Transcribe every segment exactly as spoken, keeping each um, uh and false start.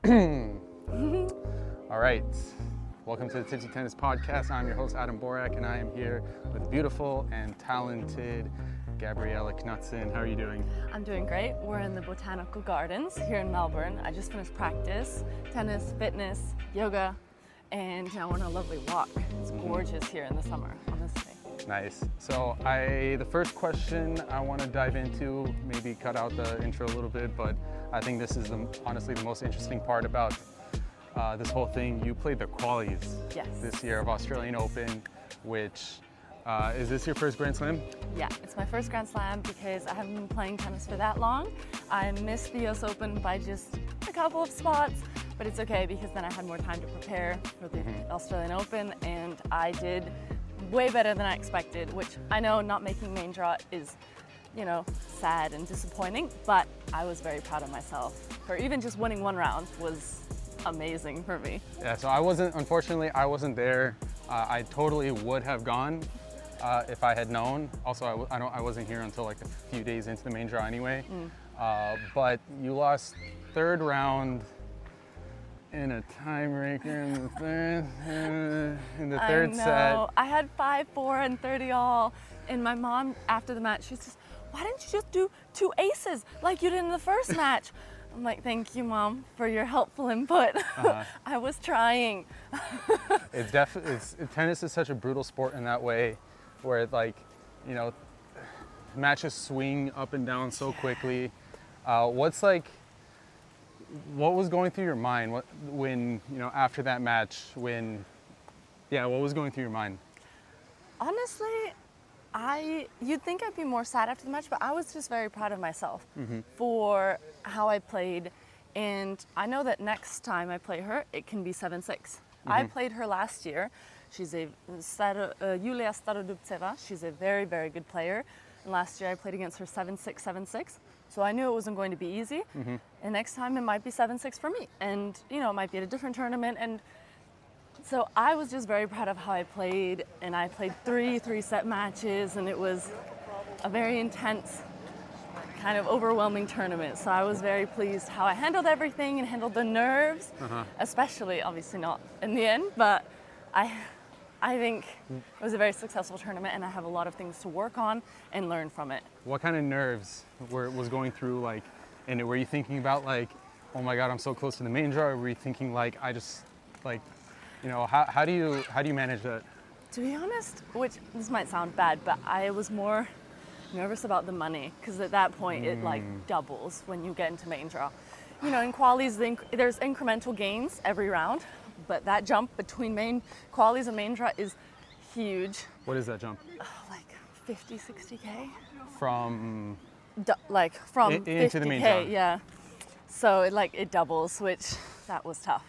All right, welcome to the Tipsy Tennis Podcast. I'm your host, Adam Borak, and I am here with the beautiful and talented Gabriella Knutson. How are you doing? I'm doing great. We're in the Botanical Gardens here in Melbourne. I just finished practice, tennis, fitness, yoga, and now we're on a lovely walk. It's gorgeous here in the summer, honestly. Nice. So I, the first question I want to dive into, maybe cut out the intro a little bit, but I think this is the, honestly the most interesting part about uh, this whole thing. You played the qualies Yes. this year of Australian Open, which, uh, is this your first Grand Slam? Yeah, it's my first Grand Slam because I haven't been playing tennis for that long. I missed the U S Open by just a couple of spots, but it's okay because then I had more time to prepare for the Mm-hmm. Australian Open, and I did way better than I expected, which I know not making main draw is, you know, sad and disappointing, but I was very proud of myself. For even just winning one round was amazing for me. Yeah, so I wasn't, unfortunately, I wasn't there. Uh, I totally would have gone uh, if I had known. Also, I, w- I, don't, I wasn't here until like a few days into the main draw anyway. Mm. Uh, but you lost third round in a tiebreaker in the third, uh, in the third I know. set. I had five, four, and thirty all, and my mom after the match, she says, "Why didn't you just do two aces like you did in the first match?" I'm like, "Thank you, Mom, for your helpful input." Uh-huh. I was trying. It's definitely, it's, tennis is such a brutal sport in that way, where it like, you know, matches swing up and down so quickly. Uh, what's like, what was going through your mind what, when, you know, after that match, when, yeah, what was going through your mind? Honestly, I you'd think I'd be more sad after the match, but I was just very proud of myself Mm-hmm. for how I played. And I know that next time I play her, it can be seven six. I Mm-hmm. played her last year. She's a Staro, uh, Yulia Starodubtseva. She's a very, very good player. And last year I played against her seven six, seven six. So I knew it wasn't going to be easy. Mm-hmm. And next time it might be seven six for me. And, you know, it might be at a different tournament. And so I was just very proud of how I played, and I played three three-set matches, and it was a very intense, kind of overwhelming tournament. So I was very pleased how I handled everything and handled the nerves, Uh-huh. especially, obviously not in the end, but I, I think it was a very successful tournament, and I have a lot of things to work on and learn from it. What kind of nerves were was going through, like, and were you thinking about like, oh my God, I'm so close to the main draw, or were you thinking like, I just, like, you know, how, how do you how do you manage that? To be honest, which this might sound bad, but I was more nervous about the money, because at that point it like doubles when you get into main draw. You know, in qualies the inc- there's incremental gains every round, but that jump between main qualies and main draw is huge. What is that jump? Oh, like fifty, sixty K? From Du- like from I- into the main draw. fifty K, yeah. So it like it doubles, which that was tough.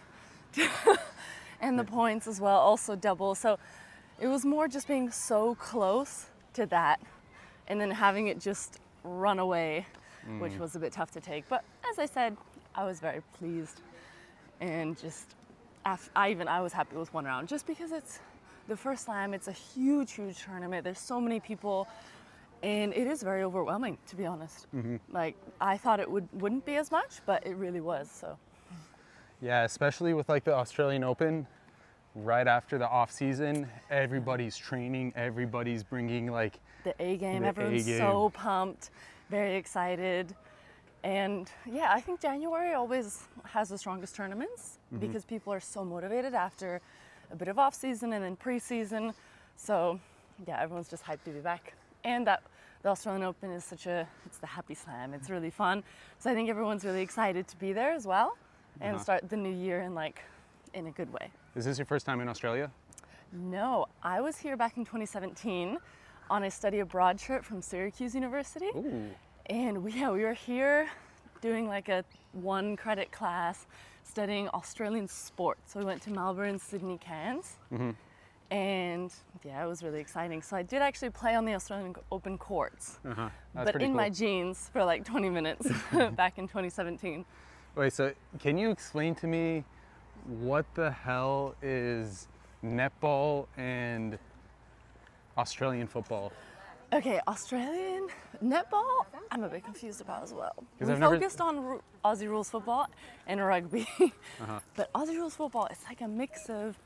And the points as well also double. So it was more just being so close to that, and then having it just run away, which was a bit tough to take. But as I said, I was very pleased, and just af- I even I was happy with one round, just because it's the first slam. It's a huge, huge tournament. There's so many people, and it is very overwhelming, to be honest. Like I thought it would wouldn't be as much, but it really was. So. Yeah, especially with like the Australian Open, right after the off season, everybody's training, everybody's bringing like The A game, The everyone's A-game. so pumped, very excited. And yeah, I think January always has the strongest tournaments because people are so motivated after a bit of off season and then preseason. So yeah, everyone's just hyped to be back. And that the Australian Open is such a, it's the happy slam. It's really fun. So I think everyone's really excited to be there as well and Uh-huh. start the new year in like, in a good way. Is this your first time in Australia? No, I was here back in twenty seventeen on a study abroad trip from Syracuse University. Ooh. And we, yeah, we were here doing like a one credit class studying Australian sport. So we went to Melbourne, Sydney, Cairns. Mm-hmm. And yeah, it was really exciting. So I did actually play on the Australian Open courts, Uh-huh. That's but pretty in cool. my jeans for like twenty minutes back in twenty seventeen. Wait, so can you explain to me what the hell is netball and Australian football? Okay, Australian netball, I'm a bit confused about as well. We I've never- focused on ru- Aussie rules football and rugby. Uh-huh. But Aussie rules football, it's like a mix of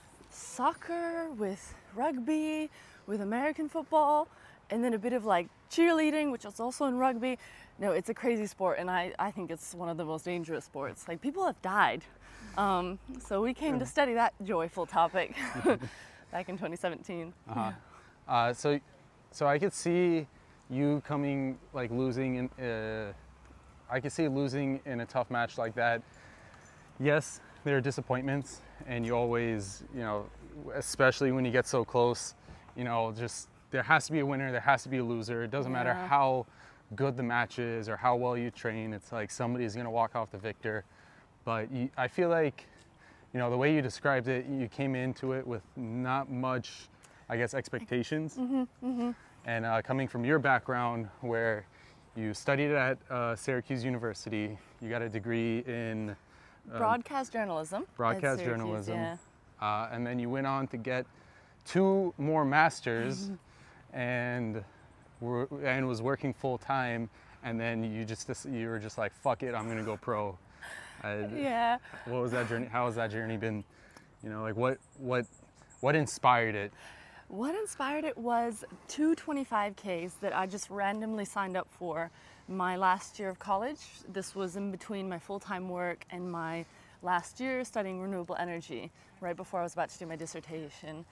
soccer with rugby, with American football, and then a bit of like cheerleading, which is also in rugby. No, it's a crazy sport, and I, I think it's one of the most dangerous sports. Like, people have died. Um, so we came to study that joyful topic back in twenty seventeen. Uh-huh. Uh, so, so I could see you coming, like losing in, uh, I could see losing in a tough match like that. Yes, there are disappointments, and you always, you know, especially when you get so close, you know, just there has to be a winner, there has to be a loser. It doesn't matter Yeah. how good the match is or how well you train. It's like somebody's gonna walk off the victor. But you, I feel like, you know, the way you described it, you came into it with not much, I guess, expectations. Mm-hmm, mm-hmm. And uh, coming from your background, where you studied at uh, Syracuse University, you got a degree in um, Broadcast journalism. at broadcast Syracuse, journalism, Yeah. uh, and then you went on to get two more masters, and were, and was working full time. And then you just you were just like, fuck it, I'm gonna go pro. Uh, Yeah. What was that journey? How has that journey been? You know, like what what what inspired it? What inspired it was two twenty-five Ks that I just randomly signed up for my last year of college. This was in between my full-time work and my last year studying renewable energy, right before I was about to do my dissertation.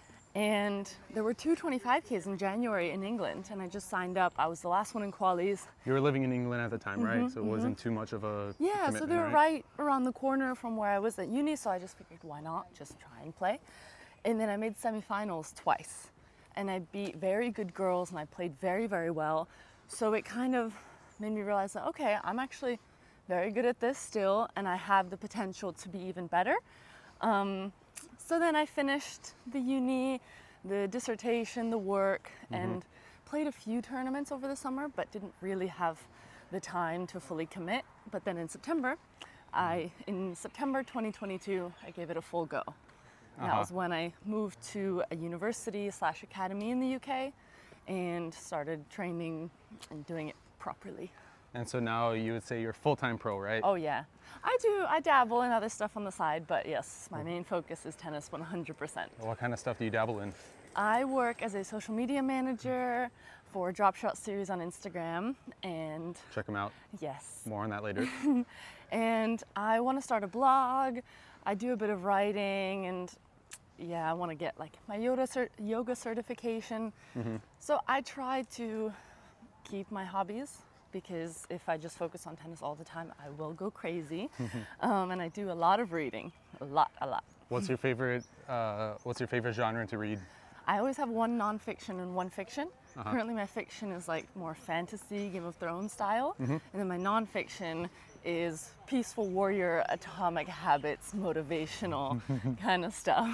And there were two twenty-five Ks in January in England, and I just signed up. I was the last one in qualies. You were living in England at the time, right? So it wasn't too much of a Yeah, so commitment, they were right? right around the corner from where I was at uni, so I just figured, why not just try and play? And then I made semifinals twice, and I beat very good girls, and I played very, very well. So it kind of made me realize that, okay, I'm actually very good at this still, and I have the potential to be even better. Um, so then I finished the uni, the dissertation, the work, and played a few tournaments over the summer, but didn't really have the time to fully commit. But then in September, I, in September twenty twenty-two, I gave it a full go. And That Uh-huh. was when I moved to a university slash academy in the U K and started training and doing it properly. And so now you would say you're full-time pro, right? Oh yeah, I do, I dabble in other stuff on the side, but yes, my main focus is tennis one hundred percent. What kind of stuff do you dabble in? I work as a social media manager for Drop Shot Series on Instagram, and Check them out. yes, More on that later. and I want to start a blog. I do a bit of writing, and yeah, I want to get like my yoga cert- yoga certification. So I try to keep my hobbies, because if I just focus on tennis all the time, I will go crazy. um, and I do a lot of reading, a lot, a lot. What's your favorite? Uh, what's your favorite genre to read? I always have one nonfiction and one fiction. Currently, my fiction is like more fantasy, Game of Thrones style, and then my nonfiction is peaceful warrior, atomic habits, motivational kind of stuff.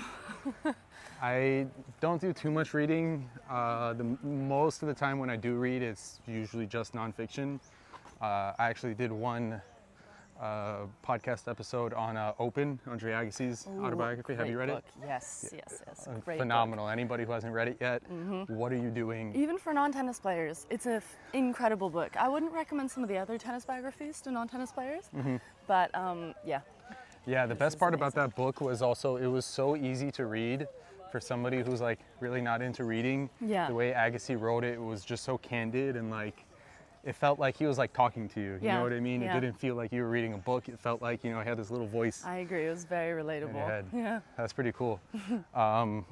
I don't do too much reading. Uh, the most of the time when I do read, it's usually just nonfiction. Uh, I actually did one uh, podcast episode on uh, Open, Andre Agassi's Ooh, autobiography. Have you great read book. Yes, yes, yes. it? Uh, Great Phenomenal. Anybody who hasn't read it yet, what are you doing? book. Even for non-tennis players, it's an incredible book. I wouldn't recommend some of the other tennis biographies to non-tennis players, but um, yeah. Yeah, the This best is part about amazing. that book was also it was so easy to read for somebody who's like really not into reading. Yeah. The way Agassi wrote it, it was just so candid, and like it felt like he was like talking to you. You Yeah, know what I mean? yeah. It didn't feel like you were reading a book. It felt like, you know, he had this little voice I agree. It was very in relatable. your head. Yeah. That's pretty cool. um,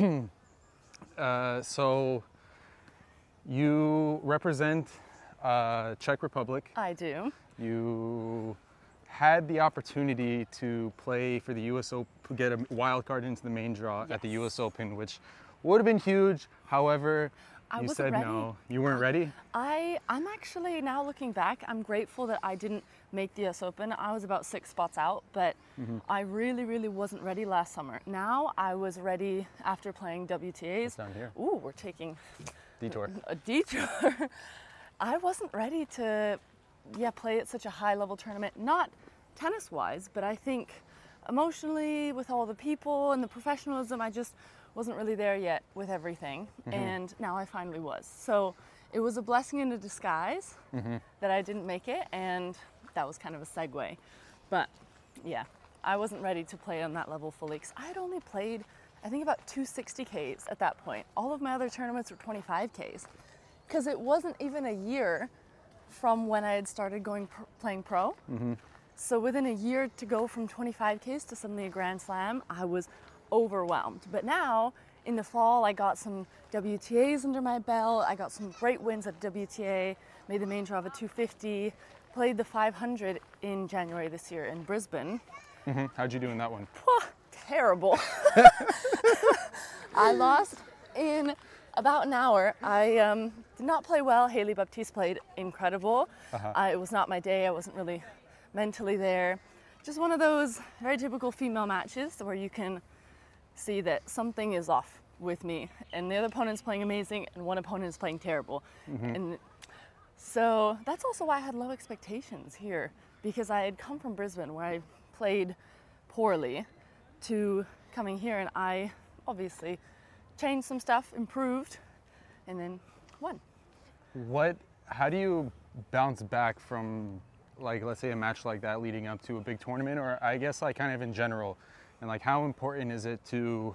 uh, so you represent uh, Czech Republic. I do. You had the opportunity to play for the U S Open, get a wild card into the main draw at the U S Open, which would have been huge. However, I you wasn't said ready. no. You weren't ready? I, I'm actually, now looking back, I'm grateful that I didn't make the U S Open. I was about six spots out, but I really, really wasn't ready last summer. Now I was ready after playing W T As. It's down here. Ooh, we're taking Detour. a detour. I wasn't ready to, yeah, play at such a high level tournament, not tennis wise, but I think emotionally with all the people and the professionalism, I just wasn't really there yet with everything, mm-hmm. and now I finally was. So it was a blessing in a disguise mm-hmm. that I didn't make it, and that was kind of a segue. But yeah, I wasn't ready to play on that level fully, because I had only played, I think, about two sixty Ks at that point. All of my other tournaments were twenty-five Ks, because it wasn't even a year from when I had started going pr- playing pro. Mm-hmm. So within a year to go from twenty-five Ks to suddenly a Grand Slam, I was overwhelmed. But now, in the fall, I got some W T As under my belt. I got some great wins at W T A, made the main draw of a two fifty, played the five hundred in January this year in Brisbane. Mm-hmm. How'd you do in that one? Terrible. I lost in about an hour. I um, did not play well. Hailey Baptiste played incredible. Uh-huh. Uh, it was not my day. I wasn't really mentally there. Just one of those very typical female matches where you can see that something is off with me, and the other opponent's playing amazing and one opponent is playing terrible. Mm-hmm. And so that's also why I had low expectations here, because I had come from Brisbane where I played poorly to coming here, and I obviously changed some stuff, improved, and then won. What, how do you bounce back from, like, let's say a match like that leading up to a big tournament, or I guess like kind of in general, and like how important is it to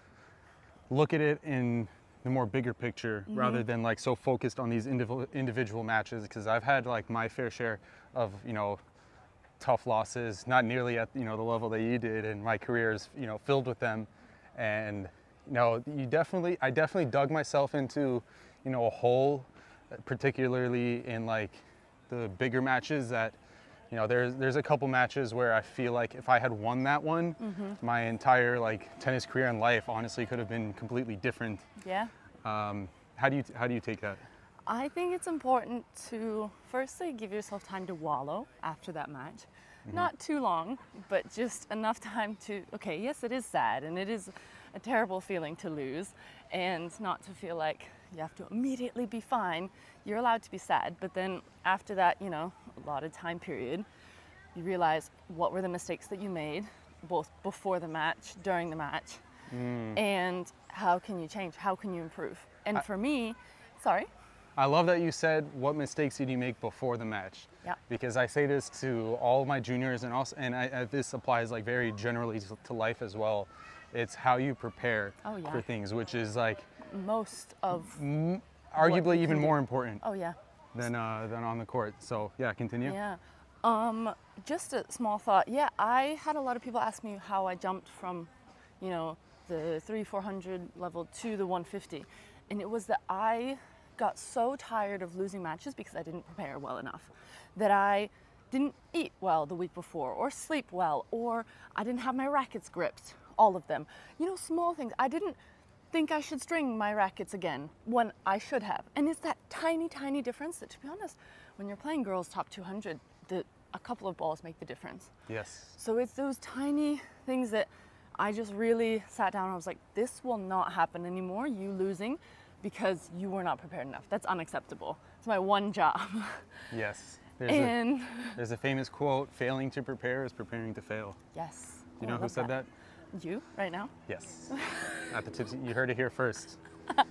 look at it in the more bigger picture mm-hmm. rather than like so focused on these indiv- individual matches? Because I've had like my fair share of, you know, tough losses, not nearly at, you know, the level that you did, and my career is, you know, filled with them. And, you know, you definitely, I definitely dug myself into, you know, a hole, particularly in like the bigger matches that, you know, there's there's a couple matches where I feel like if I had won that one, mm-hmm. my entire like tennis career and life honestly could have been completely different. Yeah. Um, how do you how do you take that? I think it's important to firstly give yourself time to wallow after that match. Mm-hmm. Not too long, but just enough time to, okay, yes, it is sad and it is a terrible feeling to lose, and not to feel like you have to immediately be fine. You're allowed to be sad, but then after that, you know, allotted time period, you realize what were the mistakes that you made, both before the match, during the match, mm. and how can you change, how can you improve? And I, for me, sorry? I love that you said, what mistakes did you make before the match? Yeah. Because I say this to all of my juniors, and also, and I, I, this applies like very generally to, to life as well. It's how you prepare oh, yeah. for things, which is like most of m- arguably even more important. Oh yeah. Than uh, than on the court. So yeah, continue. Yeah. Um, just a small thought. Yeah, I had a lot of people ask me how I jumped from, you know, the three four hundred level to the one fifty, and it was that I got so tired of losing matches because I didn't prepare well enough, that I didn't eat well the week before, or sleep well, or I didn't have my rackets gripped. All of them. You know, small things. I didn't think I should string my rackets again when I should have. And it's that tiny, tiny difference that, to be honest, when you're playing girls top two hundred, the, a couple of balls make the difference. Yes. So it's those tiny things that I just really sat down and I was like, this will not happen anymore, you losing, because you were not prepared enough. That's unacceptable. It's my one job. Yes. There's, and, a, there's a famous quote, failing to prepare is preparing to fail. Yes. Do you know oh, who said that? that? You, right now? Yes. At the tips, you heard it here first.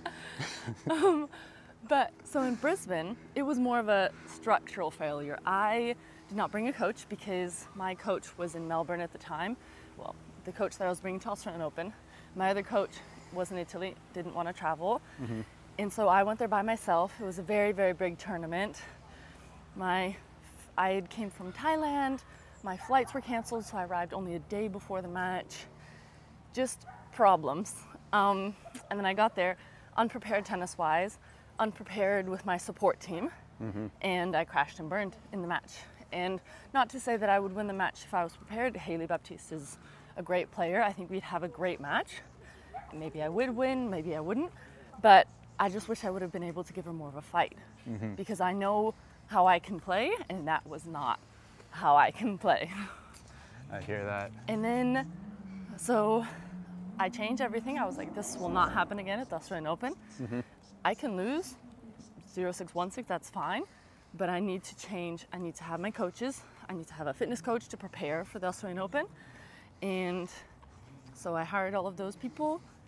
um, but so in Brisbane, it was more of a structural failure. I did not bring a coach because my coach was in Melbourne at the time. Well, the coach that I was bringing to Australian Open. My other coach was in Italy, didn't want to travel. Mm-hmm. And so I went there by myself. It was a very, very big tournament. My, I came from Thailand. My flights were canceled, so I arrived only a day before the match. Just problems. Um, and then I got there unprepared tennis-wise, unprepared with my support team, mm-hmm. and I crashed and burned in the match. And not to say that I would win the match if I was prepared. Hailey Baptiste is a great player. I think we'd have a great match. Maybe I would win, maybe I wouldn't. But I just wish I would have been able to give her more of a fight, mm-hmm. because I know how I can play, and that was not how I can play. I hear that. And then, so I changed everything. I was like, this will not happen again at the Australian Open. Mm-hmm. I can lose zero six one six, that's fine, but I need to change. I need to have my coaches. I need to have a fitness coach to prepare for the Australian Open. And so I hired all of those people,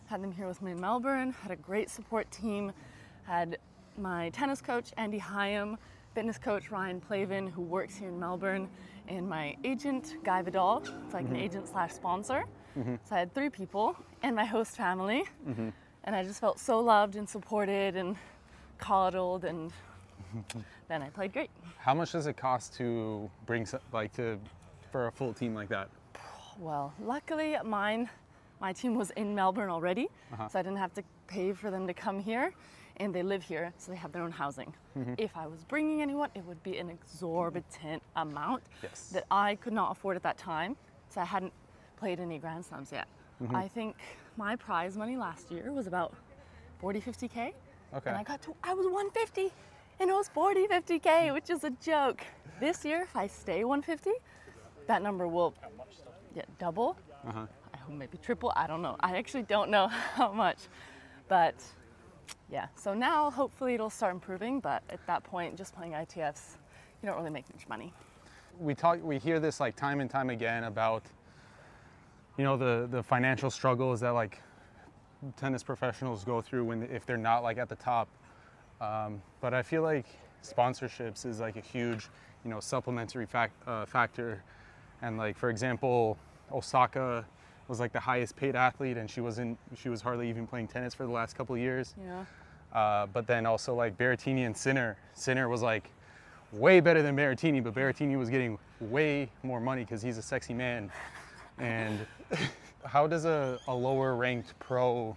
had them here with me in Melbourne, had a great support team, had my tennis coach, Andy Hyam, fitness coach, Ryan Plavin, who works here in Melbourne, and my agent, Guy Vidal. It's like mm-hmm. an agent slash sponsor. Mm-hmm. So I had three people, and my host family. Mm-hmm. And I just felt so loved and supported and coddled, and then I played great. How much does it cost to bring, like, to, for a full team like that? Well, luckily mine, my team was in Melbourne already, uh-huh. so I didn't have to pay for them to come here, and they live here, so they have their own housing. Mm-hmm. If I was bringing anyone, it would be an exorbitant amount yes. that I could not afford at that time, so I hadn't played any Grand Slams yet. Mm-hmm. I think my prize money last year was about forty, fifty K. Okay. And I got to, I was one fifty, and it was forty, fifty K, which is a joke. This year, if I stay one fifty, that number will get double. Uh-huh. I hope maybe triple, I don't know. I actually don't know how much, but yeah. So now, hopefully it'll start improving, but at that point, just playing I T Fs, you don't really make much money. We talk, we hear this like time and time again about, you know, the, the financial struggles that like tennis professionals go through when if they're not like at the top. Um, but I feel like sponsorships is like a huge, you know, supplementary fact, uh, factor. And like, for example, Osaka was like the highest paid athlete, and she wasn't, she was hardly even playing tennis for the last couple of years. Yeah. Uh, but then also like Berrettini and Sinner. Sinner was like way better than Berrettini, but Berrettini was getting way more money because he's a sexy man. And how does a, a lower ranked pro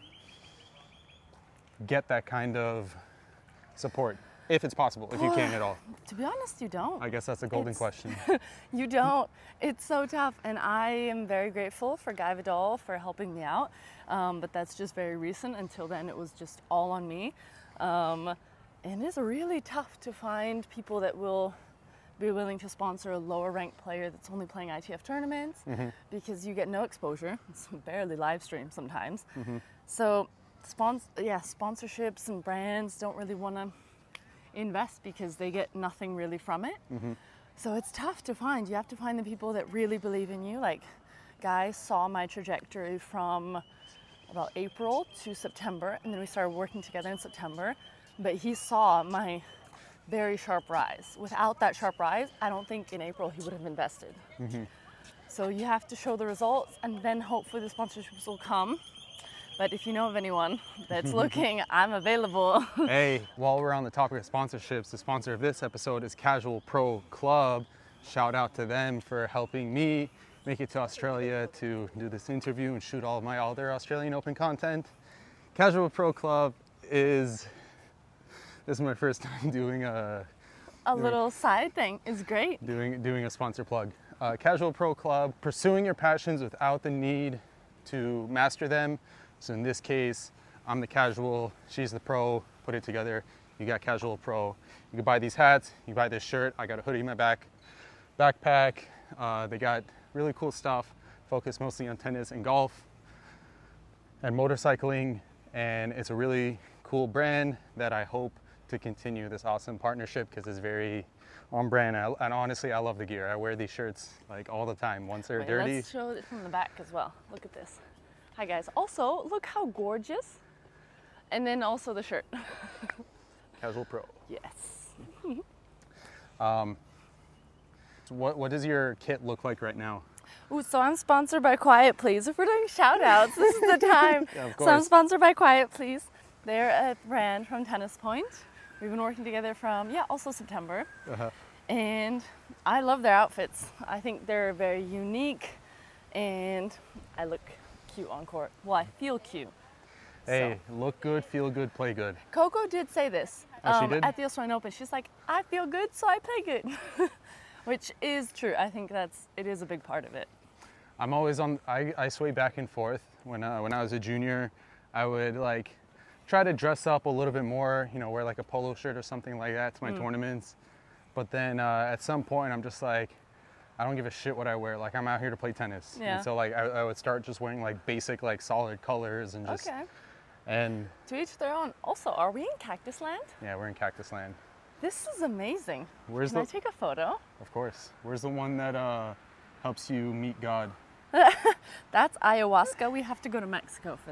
get that kind of support? If it's possible, if you can at all. To be honest, you don't. I guess that's a golden it's, question. You don't. It's so tough. And I am very grateful for Guy Vidal for helping me out. Um, but that's just very recent. Until then, it was just all on me. Um, and it's really tough to find people that will be willing to sponsor a lower ranked player that's only playing I T F tournaments, mm-hmm. because you get no exposure. It's barely live streamed sometimes. Mm-hmm. So spons- yeah, sponsorships and brands don't really want to invest because they get nothing really from it. Mm-hmm. So it's tough to find. You have to find the people that really believe in you. Like, guys saw my trajectory from about April to September, and then we started working together in September. But he saw my very sharp rise. Without that sharp rise, I don't think in April he would have invested. Mm-hmm. So you have to show the results, and then hopefully the sponsorships will come. But if you know of anyone that's looking, I'm available. Hey, while we're on the topic of sponsorships, the sponsor of this episode is Casual Pro Club. Shout out to them for helping me make it to Australia to do this interview and shoot all of my other Australian Open content. Casual Pro Club is, this is my first time doing a... A doing, little side thing is great. Doing, doing a sponsor plug. Uh, Casual Pro Club, pursuing your passions without the need to master them. So in this case, I'm the casual, she's the pro, put it together, you got Casual Pro. You can buy these hats, you buy this shirt, I got a hoodie in my back, backpack. Uh, they got really cool stuff, focused mostly on tennis and golf and motorcycling. And it's a really cool brand that I hope to continue this awesome partnership because it's very on brand. And, I, and honestly, I love the gear. I wear these shirts like all the time. Once they're Wait, dirty. Let's show it from the back as well. Look at this. Hi guys. Also, look how gorgeous. And then also the shirt. Casual Pro. Yes. um, so what, what does your kit look like right now? Ooh, so I'm sponsored by Quiet Please. If we're doing shout outs, this is the time. Yeah, of so I'm course. sponsored by Quiet Please. They're a brand from Tennis Point. We've been working together from, yeah, also September. Uh-huh. And I love their outfits. I think they're very unique and I look cute on court. Well, I feel cute. Hey, so. Look good, feel good, play good. Coco did say this oh, um, she did? at the Australian Open. She's like, I feel good, so I play good. Which is true. I think that's, it is a big part of it. I'm always on, I, I sway back and forth. When, uh, when I was a junior, I would like try to dress up a little bit more, you know, wear like a polo shirt or something like that to my mm. tournaments. But then uh, at some point, I'm just like, I don't give a shit what I wear. Like, I'm out here to play tennis. Yeah. And so like, I, I would start just wearing like basic, like solid colors and just, okay. and. To each their own. Also, are we in Cactus Land? Yeah, we're in Cactus Land. This is amazing. Where's Can the, I take a photo? Of course. Where's the one that uh, helps you meet God? That's ayahuasca. We have to go to Mexico for that.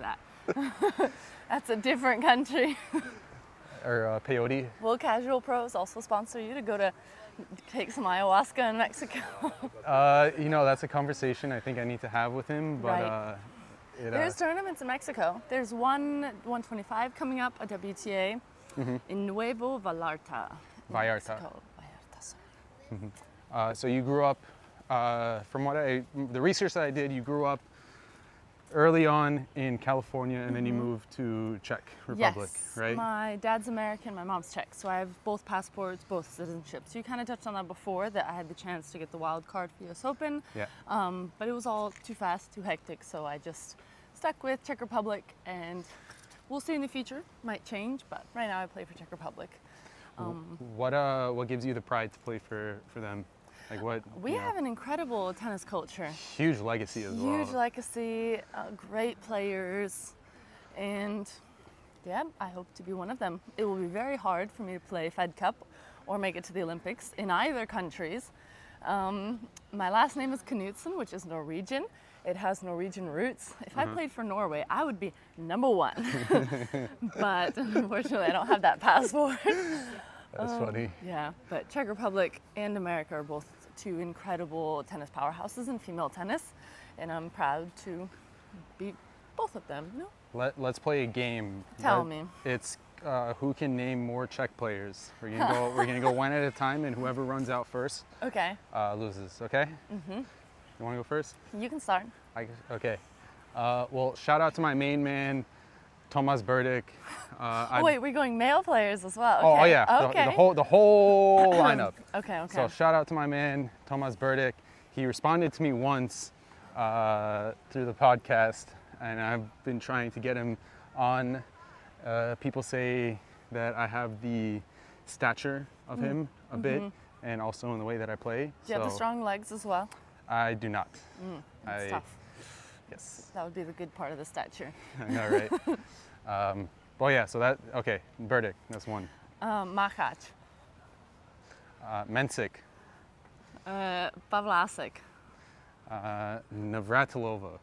That's a different country. Or uh, peyote? Will Casual Pros also sponsor you to go to take some ayahuasca in Mexico? Uh, you know, that's a conversation I think I need to have with him. But Right. uh, it, uh, There's tournaments in Mexico. There's one one twenty-five coming up, a W T A, in Nuevo Vallarta. Vallarta. Mexico. Vallarta, sorry. Uh, so you grew up, uh, from what I, the research that I did, you grew up early on in California, and then you moved to Czech Republic, Yes. right? My dad's American, my mom's Czech, so I have both passports, both citizenships. You kind of touched on that before, that I had the chance to get the wild card for U S Open, Yeah. um, but it was all too fast, too hectic, so I just stuck with Czech Republic, and we'll see in the future, might change, but right now I play for Czech Republic. Um, What uh, what gives you the pride to play for, for them? Like what? we you know, have an incredible tennis culture. huge legacy as well. Huge legacy, uh, great players, and yeah, I hope to be one of them. It will be very hard for me to play Fed Cup or make it to the Olympics in either countries. Um, my last name is Knutsen, which is Norwegian. It has Norwegian roots. If I played for Norway, I would be number one. But unfortunately, I don't have that passport. That's funny. Yeah, but Czech Republic and America are both two incredible tennis powerhouses in female tennis, and I'm proud to beat both of them. No? Let, let's play a game. Tell Let- me. It's uh, who can name more Czech players. We're gonna go. We're gonna go one at a time, and whoever runs out first Okay, uh, loses. Okay. Mm-hmm. You want to go first? you can start. I, okay. Uh, well, shout out to my main man, Tomas Burdick. Uh, Oh, wait, we're going male players as well. Oh, Okay. oh yeah, the- Okay. the, whole the whole lineup. Okay, okay. So shout out to my man, Tomas Burdick. He responded to me once uh, through the podcast, and I've been trying to get him on. Uh, people say that I have the stature of him a bit, and also in the way that I play. Do you have the So strong legs as well? I do not. That's I, tough. Yes, That would be the good part of the stature. I know, right? um, well, yeah. So that okay, Burdick. That's one. Um, Machac, Uh, Mensik, uh, Pavlasek, uh, Navratilova.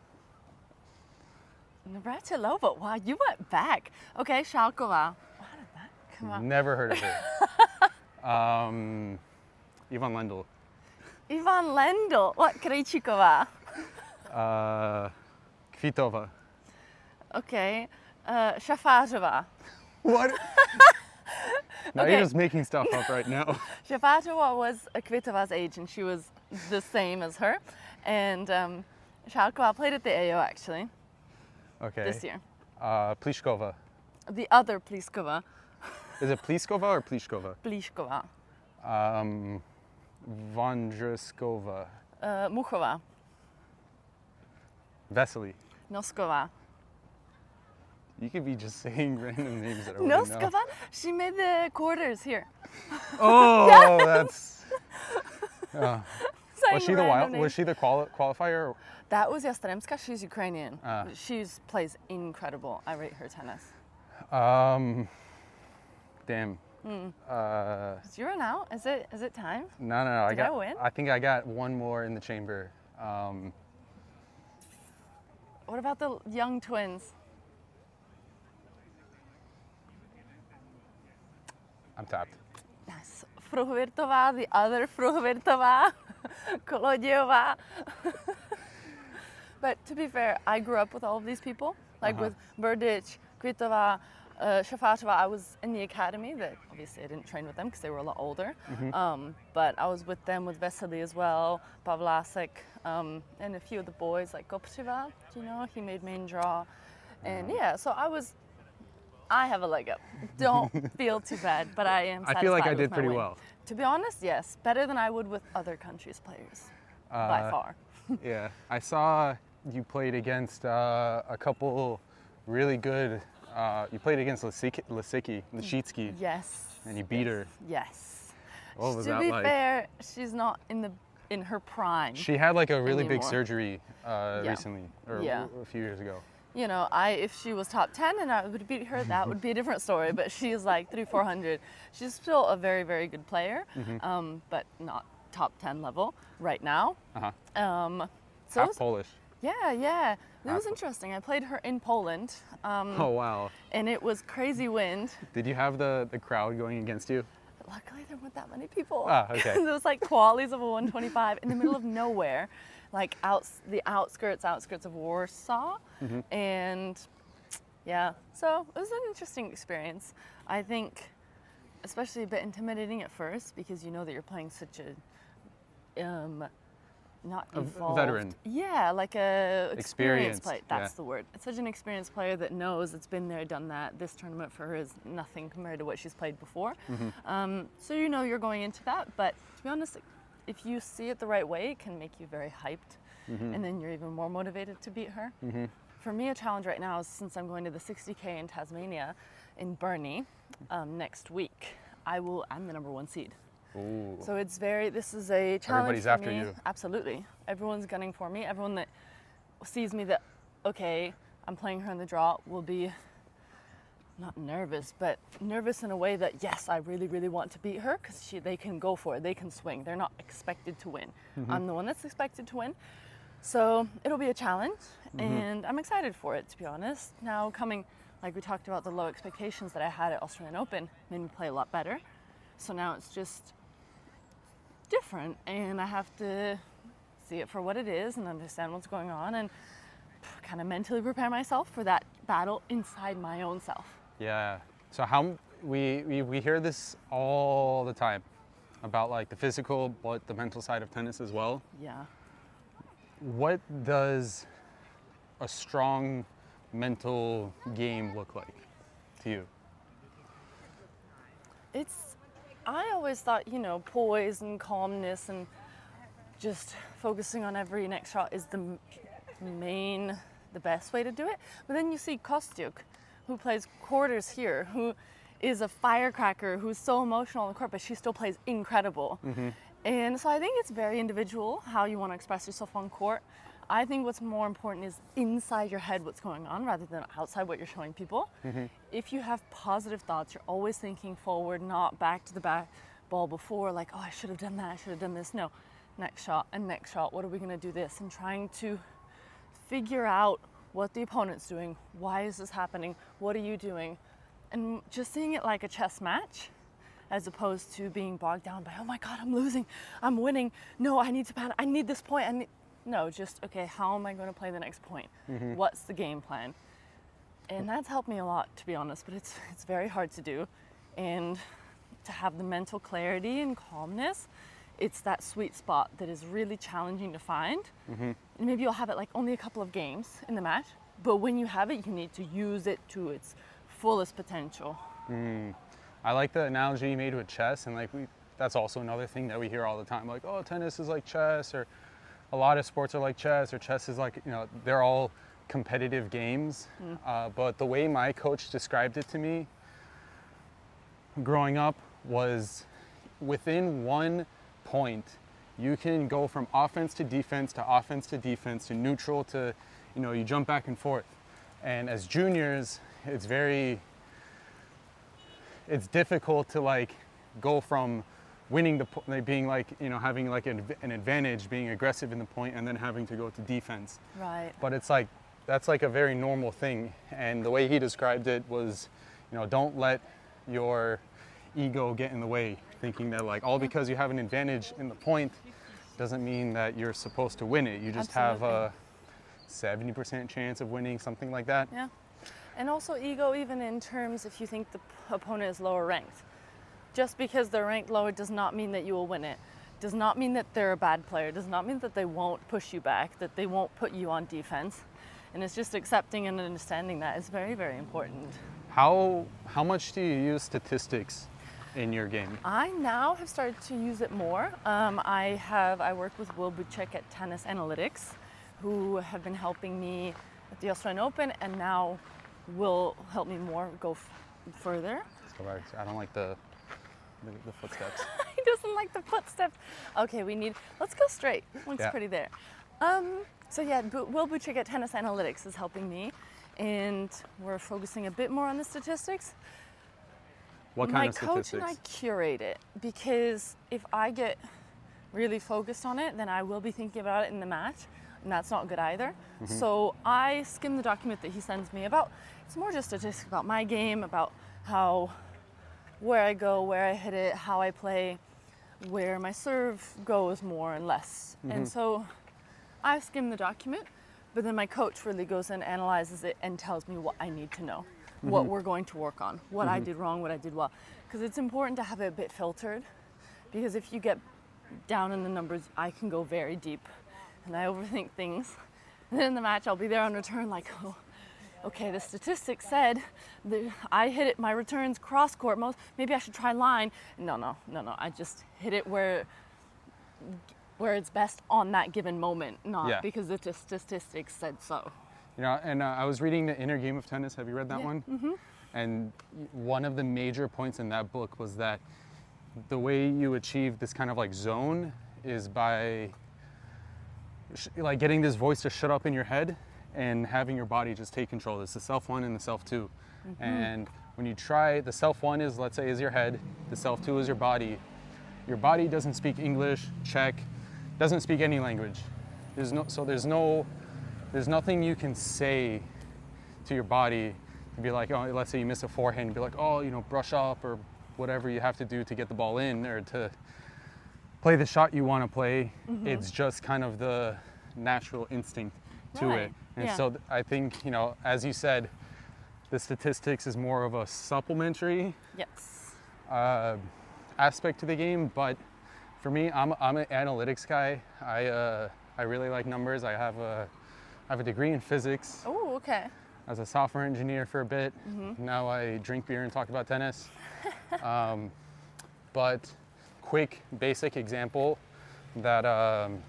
Navratilova. Wow, you went back. Okay, Shalkova. How did that come up? Never heard of her. um, Ivan Lendl. Ivan Lendl. What? Krejčíková. Uh, Kvitova. Okay. Uh, Šafářová. What? Now Okay. you're just making stuff up right now. Šafářová was a Kvitova's age, and she was the same as her. And um, Shalkova played at the A O actually Okay. this year. Uh, Pliskova. The other Pliskova, Is it Pliskova or Pliskova? Pliskova, Um, Vondruskova. uh, Muchová, Vesely. Noskova. You could be just saying random names that I wouldn't know. Noskova? She made the quarters here. Oh, that's. Uh, Saying was she the random wild? names. Was she the quali- qualifier? That was Yastremska. She's Ukrainian. Ah. She plays incredible. I rate her tennis. Um, damn. Hmm. Uh, Is you're out? Is it? Is it time? no, no, no. I Did I got. win? I think I got one more in the chamber. Um, What about the young twins? I'm tapped. Nice. Fruhvirtová, the other Fruhvirtová, Kolodjeva. But to be fair, I grew up with all of these people, like Uh-huh. with Berdych, Kvitova, uh, Šafářová. I was in the academy. That obviously I didn't train with them because they were a lot older. Mm-hmm. Um, but I was with them with Vesely as well, Pavlasek, um, and a few of the boys like Kopřiva. Do you know? He made main draw, and yeah. So I was. I have a leg up. Don't feel too bad, but I am I feel like I satisfied with did my pretty win. well. To be honest, yes, better than I would with other countries' players, by Uh, far. Yeah, I saw you played against uh, a couple really good. Uh, you played against Lisicki, Lisicki, Lishitsky, Yes. and you beat her. Yes. What was to that be like? fair, she's not in the in her prime. She had like a really big Anymore. surgery uh, Yeah. recently, or Yeah. a few years ago. You know, I if she was top ten and I would beat her, that would be a different story. But she's like three, four hundred. She's still a very, very good player, Mm-hmm. um, but not top ten level right now. Uh huh. Um, so Half Polish. Yeah, yeah. It was Awesome. interesting. I played her in Poland, um, Oh wow. and it was crazy wind. Did you have the, the crowd going against you? Luckily, there weren't that many people. Ah, okay. There was like qualies of a one twenty-five in the middle of nowhere, like out the outskirts, outskirts of Warsaw, Mm-hmm. and yeah. So it was an interesting experience. I think, especially a bit intimidating at first because you know that you're playing such a, um, not A v- evolved. veteran. Yeah, like a experienced Experienced, player. That's yeah. the word. It's such an experienced player that knows it's been there, done that. This tournament for her is nothing compared to what she's played before. Mm-hmm. Um, so you know you're going into that. But to be honest, if you see it the right way, it can make you very hyped, Mm-hmm. and then you're even more motivated to beat her. Mm-hmm. For me, a challenge right now is since I'm going to the sixty K in Tasmania, in Burnie, um, next week. I will. I'm the number one seed. Ooh. So it's very, this is a challenge Everybody's for after me. you. Absolutely. Everyone's gunning for me. Everyone that sees me that, okay, I'm playing her in the draw will be not nervous, but nervous in a way that, yes, I really, really want to beat her because they can go for it. They can swing. They're not expected to win. Mm-hmm. I'm the one that's expected to win. So it'll be a challenge, Mm-hmm. and I'm excited for it, to be honest. Now coming, like we talked about, the low expectations that I had at Australian Open made me play a lot better. So now it's just different, and I have to see it for what it is and understand what's going on and kind of mentally prepare myself for that battle inside my own self. Yeah. So how we, we we hear this all the time about like the physical but the mental side of tennis as well. Yeah. What does a strong mental game look like to you? It's, I always thought, you know, poise and calmness and just focusing on every next shot is the m- main, the best way to do it. But then you see Kostyuk, who plays quarters here, who is a firecracker, who's so emotional on the court, but she still plays incredible. Mm-hmm. And so I think it's very individual how you want to express yourself on court. I think what's more important is inside your head what's going on rather than outside what you're showing people. Mm-hmm. If you have positive thoughts, you're always thinking forward, not back to the back ball before, like, oh, I should have done that, I should have done this. No, next shot and next shot, what are we going to do this? And trying to figure out what the opponent's doing, why is this happening, what are you doing? And just seeing it like a chess match as opposed to being bogged down by, oh my God, I'm losing, I'm winning, no, I need to panic, I need this point, I need... No, just, okay, how am I going to play the next point? Mm-hmm. What's the game plan? And that's helped me a lot, to be honest, but it's it's very hard to do. And to have the mental clarity and calmness, it's that sweet spot that is really challenging to find. Mm-hmm. And maybe you'll have it like only a couple of games in the match, but when you have it, you need to use it to its fullest potential. Mm. I like the analogy you made with chess, and like we, that's also another thing that we hear all the time, like, oh, tennis is like chess, or a lot of sports are like chess, or chess is like, you know, they're all competitive games. Mm. Uh, but the way my coach described it to me growing up was within one point, you can go from offense to defense to offense to defense to neutral to, you know, you jump back and forth. And as juniors, it's very, it's difficult to like go from winning the, po- like being like, you know, having like an, an advantage, being aggressive in the point, and then having to go to defense. Right. But it's like, that's like a very normal thing. And the way he described it was, you know, don't let your ego get in the way, thinking that like all because you have an advantage in the point doesn't mean that you're supposed to win it. You just have a seventy percent chance of winning, something like that. Yeah. And also ego, even in terms if you think the p- opponent is lower ranked. Just because they're ranked lower does not mean that you will win it. Does not mean that they're a bad player. Does not mean that they won't push you back, that they won't put you on defense. And it's just accepting and understanding that is very, very important. How how much do you use statistics in your game? I now have started to use it more. Um, I have I work with Will Buchek at Tennis Analytics, who have been helping me at the Australian Open, and now will help me more go f- further. Sorry, I don't like the the, the footsteps. He doesn't like the footsteps. Okay, we need, let's go straight. Looks Yeah. pretty there. Um, so yeah, Bu- Will Buchek at Tennis Analytics is helping me, and we're focusing a bit more on the statistics. What kind My of coach statistics? and I curate it, because if I get really focused on it, then I will be thinking about it in the match, and that's not good either. So I skim the document that he sends me about, it's more just statistics about my game, about how, where I go, where I hit it, how I play, where my serve goes more and less. And so I skim the document, but then my coach really goes and analyzes it and tells me what I need to know, what we're going to work on, what I did wrong, what I did well. Because it's important to have it a bit filtered, because if you get down in the numbers, I can go very deep and I overthink things. And then in the match, I'll be there on return like, oh, okay, the statistics said that I hit it, my returns cross court most, maybe I should try line. No, no, no, no, I just hit it where where it's best on that given moment, not Yeah. because the t- statistics said so. You know, and uh, I was reading The Inner Game of Tennis. Have you read that Yeah. one? Mm-hmm. And one of the major points in that book was that the way you achieve this kind of like zone is by sh- like getting this voice to shut up in your head and having your body just take control. It's the self one and the self two. And when you try, the self one is, let's say, is your head. The self two is your body. Your body doesn't speak English, Czech, doesn't speak any language. There's no, so there's no, there's nothing you can say to your body to be like, oh, let's say you miss a forehand, be like, oh, you know, brush up or whatever you have to do to get the ball in or to play the shot you want to play. It's just kind of the natural instinct to Right. it. And Yeah. so th- I think, you know, as you said, the statistics is more of a supplementary Yes. uh, aspect to the game, but for me, I'm, I'm an analytics guy. I uh, I really like numbers. I have a I have a degree in physics. Oh, okay. I was a software engineer for a bit. Now I drink beer and talk about tennis. um, but quick, basic example that um,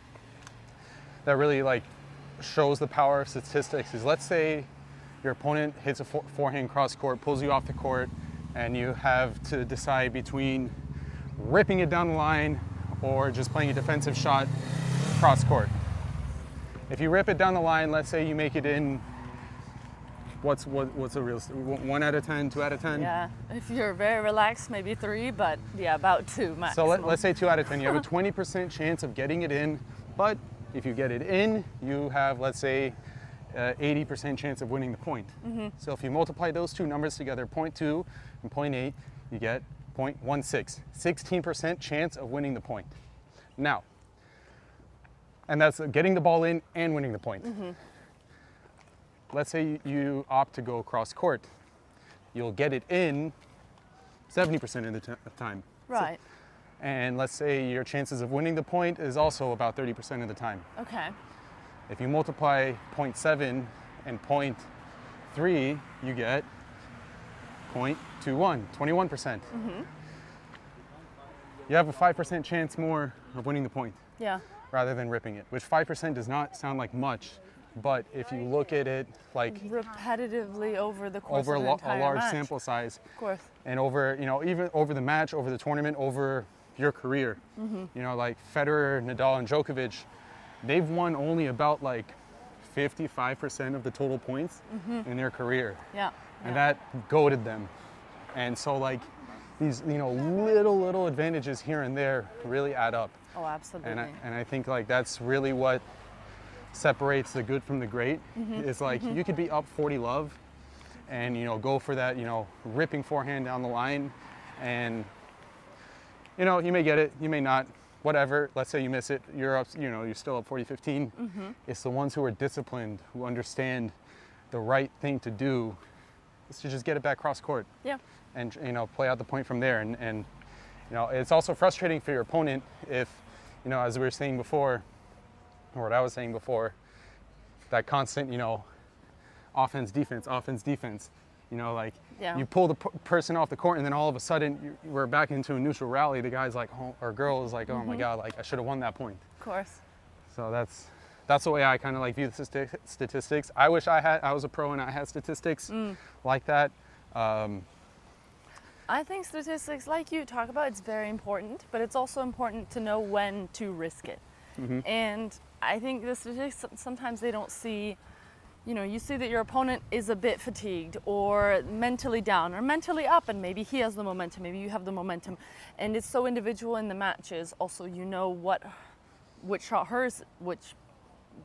that really like shows the power of statistics is, let's say your opponent hits a for- forehand cross court, pulls you off the court, and you have to decide between ripping it down the line or just playing a defensive shot cross court. If you rip it down the line, let's say you make it in, what's what, what's a real, one out of ten, two out of ten? Yeah. If you're very relaxed, maybe three, but yeah, about two max. So let, let's say two out of ten. You have a twenty percent chance of getting it in, but if you get it in, you have, let's say, uh, eighty percent chance of winning the point. So if you multiply those two numbers together, zero point two and zero point eight, you get zero point one six. sixteen percent chance of winning the point. Now, and that's getting the ball in and winning the point. Let's say you, you opt to go cross court. You'll get it in seventy percent of the t- of time. Right. And let's say your chances of winning the point is also about thirty percent of the time. Okay. If you multiply zero point seven and zero point three, you get zero point two one, twenty-one percent. You have a five percent chance more of winning the point Yeah. rather than ripping it, which five percent does not sound like much, but if you look at it like Repetitively over the course over a, of an lo- a entire large match. sample size, Of course. and over, you know, even over the match, over the tournament, over your career. You know, like Federer, Nadal, and Djokovic, they've won only about like fifty-five percent of the total points in their career. Yeah. And yeah. that goaded them. And so like these, you know, little, little advantages here and there really add up. Oh, absolutely. And I, and I think like that's really what separates the good from the great. It's like you could be up forty love and, you know, go for that, you know, ripping forehand down the line, and, you know, you may get it, you may not, whatever. Let's say you miss it, you're up, you know, you're still up forty fifteen. It's the ones who are disciplined, who understand the right thing to do is to just get it back cross court Yeah. and, you know, play out the point from there. And, and you know, it's also frustrating for your opponent if, you know, as we were saying before, or what I was saying before, that constant, you know, offense, defense, offense, defense. You know, like Yeah. you pull the p- person off the court, and then all of a sudden you, we're back into a neutral rally. The guy's like, oh, or girl is like, oh my God, like I should have won that point. Of course. So that's that's the way I kind of like view the stati- statistics. I wish I had, I was a pro and I had statistics like that. Um, I think statistics, like you talk about, it's very important, but it's also important to know when to risk it. And I think the statistics, sometimes they don't see, you know, you see that your opponent is a bit fatigued or mentally down or mentally up, and maybe he has the momentum, maybe you have the momentum. And it's so individual in the matches. Also, you know what, which shot hers, which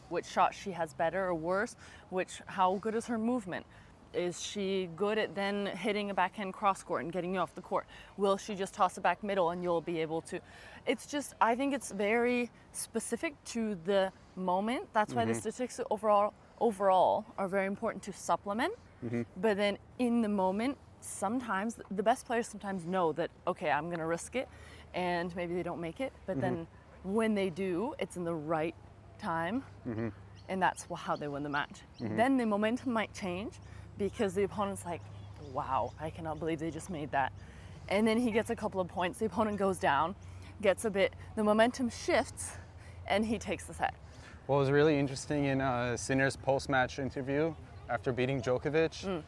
which shot she has better or worse, which how good is her movement. Is she good at then hitting a backhand cross court and getting you off the court? Will she just toss it back middle and you'll be able to? It's just, I think it's very specific to the moment. That's why mm-hmm. the statistics overall overall are very important to supplement. Mm-hmm. But then in the moment, sometimes the best players sometimes know that, okay, I'm going to risk it, and maybe they don't make it. But mm-hmm. then when they do, it's in the right time, mm-hmm. and that's how they win the match. Mm-hmm. Then the momentum might change, because the opponent's like, wow, I cannot believe they just made that. And then he gets a couple of points, the opponent goes down, gets a bit, the momentum shifts, and he takes the set. What was really interesting in uh, Sinner's post-match interview after beating Djokovic, mm.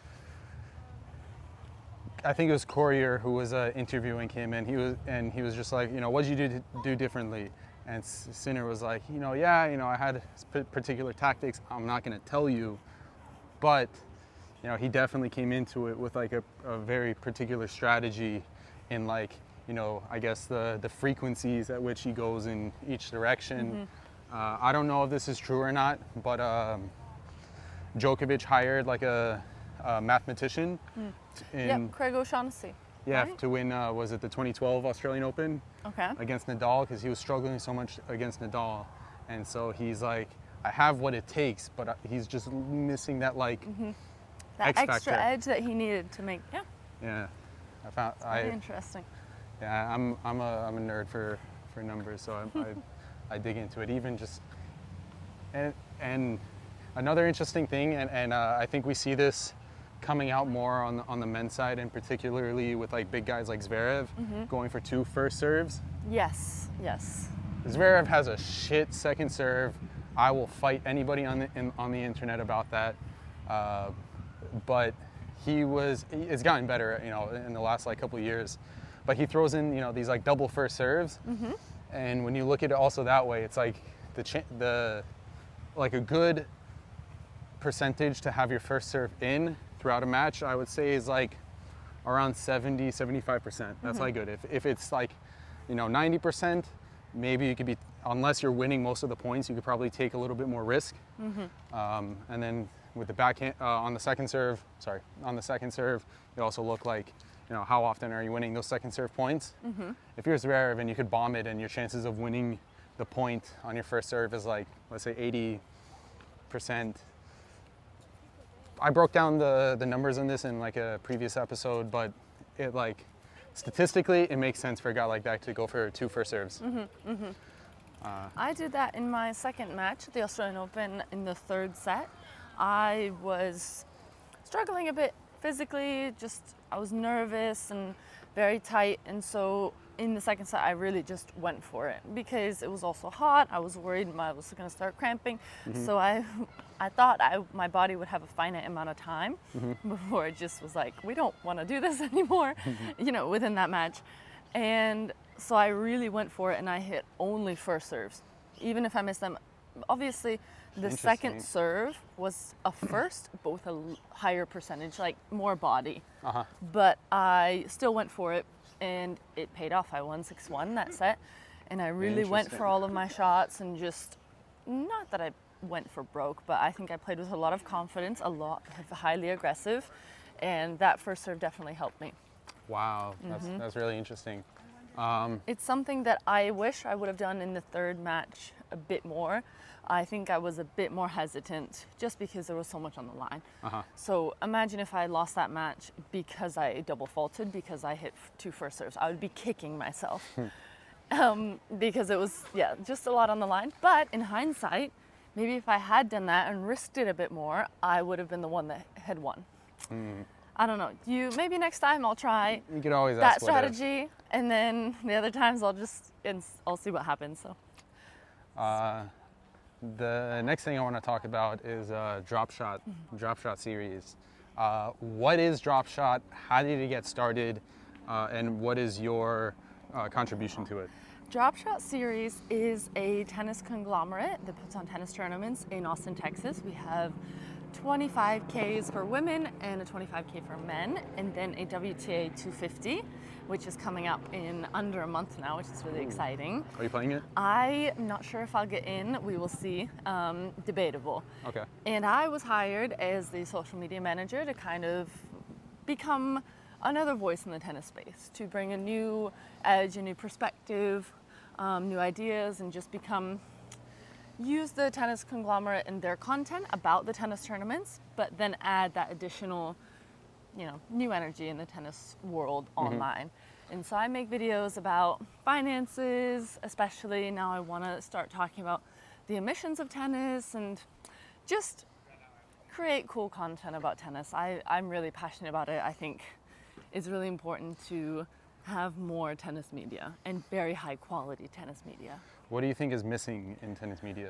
I think it was Courier who was uh, interviewing him, and he was and he was just like, you know, what did you do, do differently? And Sinner was like, you know, yeah, you know, I had particular tactics, I'm not going to tell you, but you know, he definitely came into it with like a, a very particular strategy in like, you know, I guess the, the frequencies at which he goes in each direction. Mm-hmm. Uh, I don't know if this is true or not, but um, Djokovic hired like a, a mathematician. Mm. In, yep, Craig O'Shaughnessy. Yeah, right? to win, uh, was it the twenty twelve Australian Open? Okay. Against Nadal, because he was struggling so much against Nadal. And so he's like, I have what it takes, but he's just missing that like, mm-hmm. That X extra factor. edge that he needed to make, yeah. Yeah, I found. It's very I, interesting. Yeah, I'm I'm a I'm a nerd for, for numbers, so I, I I dig into it. Even just and and another interesting thing, and and uh, I think we see this coming out more on the, on the men's side, and particularly with like big guys like Zverev mm-hmm. going for two first serves. Yes, yes. Zverev has a shit second serve. I will fight anybody on the in, on the internet about that. Uh, but he was it's gotten better, you know, in the last like couple of years. But he throws in, you know, these like double first serves, mm-hmm. and when you look at it also that way, it's like the cha- the like a good percentage to have your first serve in throughout a match, I would say, is like around seventy, seventy-five percent. That's mm-hmm. like good. If if it's like, you know, ninety percent, maybe you could be, unless you're winning most of the points, you could probably take a little bit more risk. Mm-hmm. Um, and then with the backhand uh, on the second serve, sorry, on the second serve, you also look like, you know, how often are you winning those second serve points? Mm-hmm. If you're Zverev and you could bomb it, and your chances of winning the point on your first serve is like, let's say eighty percent. I broke down the, the numbers on this in like a previous episode, but it like, statistically, it makes sense for a guy like that to go for two first serves. Mm-hmm, mm-hmm. Uh, I did that in my second match at the Australian Open in the third set. I was struggling a bit physically, just I was nervous and very tight, and so in the second set I really just went for it because it was also hot. I was worried I was going to start cramping, mm-hmm. so I I thought I, my body would have a finite amount of time mm-hmm. before it just was like, we don't want to do this anymore, mm-hmm. you know, within that match. And so I really went for it, and I hit only first serves, even if I missed them. Obviously, the second serve was a first, both a higher percentage, like more body. Uh-huh. But I still went for it, and it paid off. I won six one that set, and I really went for all of my shots, and just, not that I went for broke, but I think I played with a lot of confidence, a lot highly aggressive, and that first serve definitely helped me. Wow, that's, mm-hmm. that's really interesting. Um, it's something that I wish I would have done in the third match a bit more. I think I was a bit more hesitant just because there was so much on the line. Uh-huh. So imagine if I lost that match because I double faulted, because I hit two first serves. I would be kicking myself um, because it was, yeah, just a lot on the line. But in hindsight, maybe if I had done that and risked it a bit more, I would have been the one that had won. Mm. I don't know. You maybe next time I'll try you could always that ask strategy, and then the other times I'll just I'll see what happens. So. Uh, the next thing I want to talk about is uh, drop shot, mm-hmm. drop shot series. Uh, what is drop shot? How did it get started? Uh, and what is your uh, contribution to it? Drop Shot Series is a tennis conglomerate that puts on tennis tournaments in Austin, Texas. We have twenty-five Ks for women and a twenty-five K for men, and then a W T A two fifty, which is coming up in under a month now, which is really Ooh. exciting. Are you playing it? I'm not sure if I'll get in. We will see. Um, debatable. Okay. And I was hired as the social media manager to kind of become another voice in the tennis space, to bring a new edge, a new perspective, um, new ideas, and just become, use the tennis conglomerate and their content about the tennis tournaments, but then add that additional, you know, new energy in the tennis world Mm-hmm. online. And so I make videos about finances, especially now I want to start talking about the emissions of tennis and just create cool content about tennis. I, I'm really passionate about it. I think it's really important to have more tennis media and very high quality tennis media. What do you think is missing in tennis media?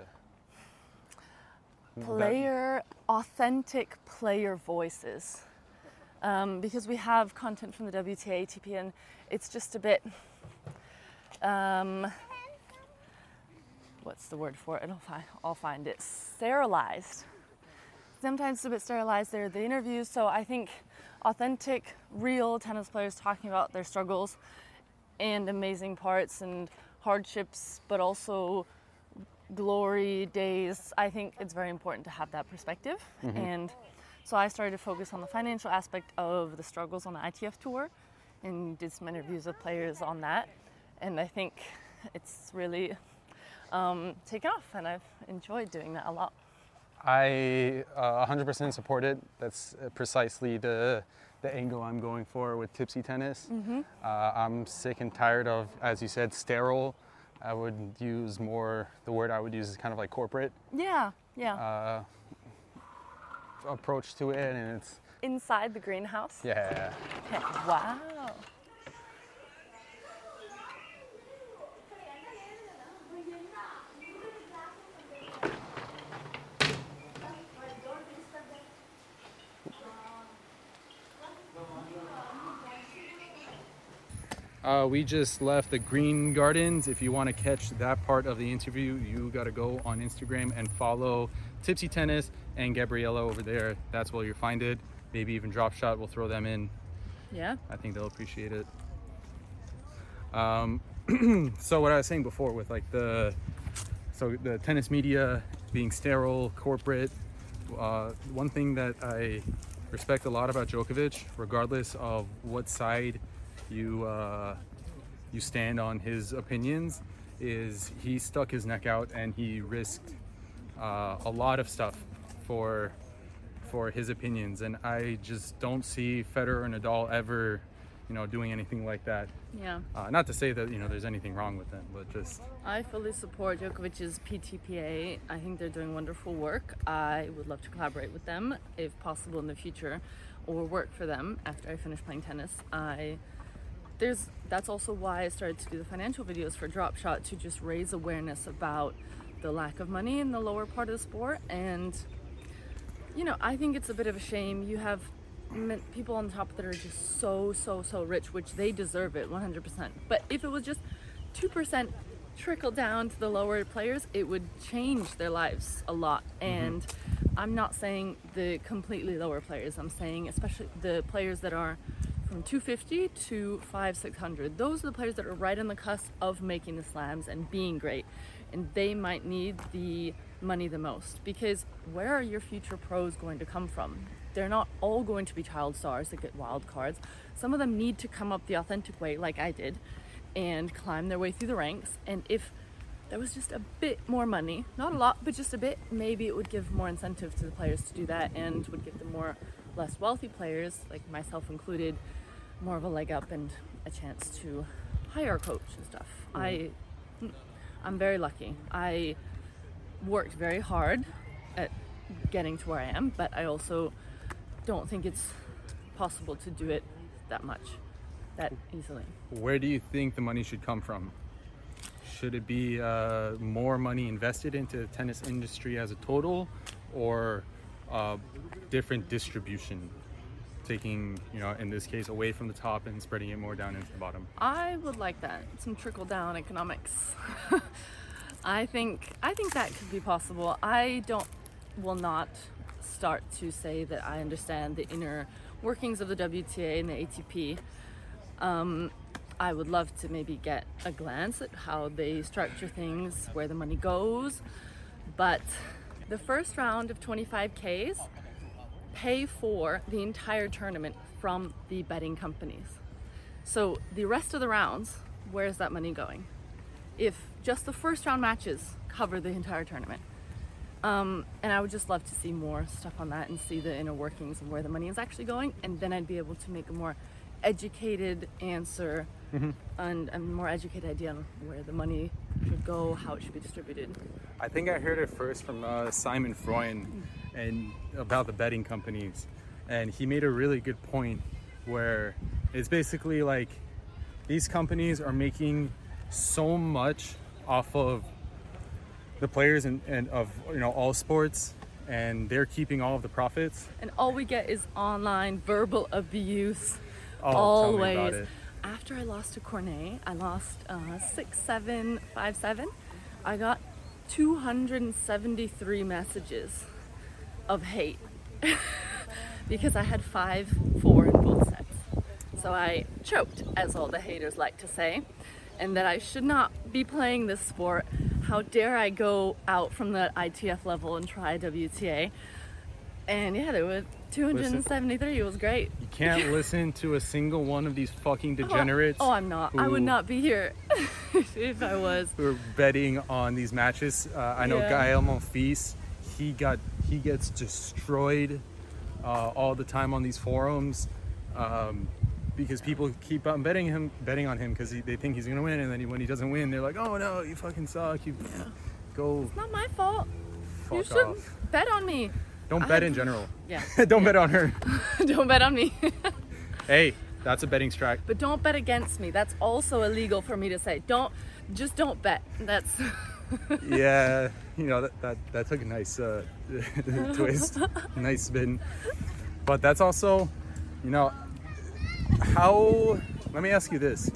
Player, authentic player voices. Um, because we have content from the W T A, A T P, and it's just a bit, um, what's the word for it? I'll find, I'll find it. Sterilized. Sometimes it's a bit sterilized. They're the interviews, so I think authentic, real tennis players talking about their struggles and amazing parts and hardships, but also glory days. I think it's very important to have that perspective. Mm-hmm. And so I started to focus on the financial aspect of the struggles on the I T F tour and did some interviews with players on that. And I think it's really um, taken off, and I've enjoyed doing that a lot. I uh, one hundred percent support it. That's precisely the the angle I'm going for with Tipsy Tennis. Mm-hmm. Uh, I'm sick and tired of, as you said, sterile. I would use more, the word I would use is kind of like corporate. Yeah, yeah. Uh, approach to it, and it's inside the greenhouse. Yeah. Wow. Uh, we just left the Green Gardens. If you want to catch that part of the interview, you got to go on Instagram and follow Tipsy Tennis and Gabriella over there. That's where you'll find it. Maybe even Drop Shot, we'll throw them in. Yeah. I think they'll appreciate it. Um, so what I was saying before with like the, so the tennis media being sterile, corporate, uh, one thing that I respect a lot about Djokovic, regardless of what side you uh, you stand on his opinions, is he stuck his neck out and he risked uh, a lot of stuff for for his opinions, and I just don't see Federer and Nadal ever, you know, doing anything like that. Yeah. Uh, not to say that, you know, there's anything wrong with them, but just. I fully support Djokovic's P T P A. I think they're doing wonderful work. I would love to collaborate with them if possible in the future, or work for them after I finish playing tennis. I there's that's also why I started to do the financial videos for Drop Shot, to just raise awareness about the lack of money in the lower part of the sport. And you know, I think it's a bit of a shame. You have people on top that are just so so so rich, which they deserve it one hundred percent, but if it was just two percent trickle down to the lower players, it would change their lives a lot. And mm-hmm. I'm not saying the completely lower players, I'm saying especially the players that are from two fifty to five six hundred. Those are the players that are right on the cusp of making the slams and being great, and they might need the money the most, because where are your future pros going to come from? They're not all going to be child stars that get wild cards. Some of them need to come up the authentic way, like I did, and climb their way through the ranks. And if there was just a bit more money, not a lot, but just a bit, maybe it would give more incentive to the players to do that, and would give the more less wealthy players, like myself included, more of a leg up and a chance to hire a coach and stuff. Mm. I, I'm very lucky. I worked very hard at getting to where I am, but I also don't think it's possible to do it that much, that easily. Where do you think the money should come from? Should it be uh, more money invested into the tennis industry as a total, or uh, different distribution, taking, you know, in this case, away from the top and spreading it more down into the bottom? I would like that, some trickle down economics. I think I think that could be possible. I don't will not start to say that I understand the inner workings of the W T A and the A T P. Um, I would love to maybe get a glance at how they structure things, where the money goes. But the first round of twenty-five Ks pay for the entire tournament from the betting companies. So the rest of the rounds, where's that money going? If just the first round matches cover the entire tournament. Um, and I would just love to see more stuff on that and see the inner workings of where the money is actually going, and then I'd be able to make a more educated answer mm-hmm. and a more educated idea on where the money should go, how it should be distributed. I think I heard it first from uh, Simon Freund and about the betting companies, and he made a really good point where it's basically like these companies are making so much off of the players and, and of you know all sports, and they're keeping all of the profits, and all we get is online verbal abuse. Oh, always. After I lost to Cornet, I lost uh, six seven five seven. I got two hundred seventy-three messages of hate because I had five four in both sets. So I choked, as all the haters like to say, and that I should not be playing this sport. How dare I go out from the I T F level and try W T A? And yeah, there was two hundred seventy-three. Listen, it was great. You can't listen to a single one of these fucking degenerates. Oh, oh I'm not. Who, I would not be here if I was. Who are betting on these matches. Uh, I know yeah. Gael Monfils, he got he gets destroyed uh, all the time on these forums um, because people keep on betting him, betting on him because they think he's gonna win, and then he, when he doesn't win, they're like, "Oh no, you fucking suck. You yeah. go." It's not my fault. Fuck you shouldn't off. bet on me. Don't I bet in general. Yeah. Don't yeah. bet on her. Don't bet on me. Hey, that's a betting strike. But don't bet against me. That's also illegal for me to say. Don't, just don't bet. That's. Yeah, you know that that, that took a nice uh, twist, nice spin. But that's also, you know, how. Let me ask you this: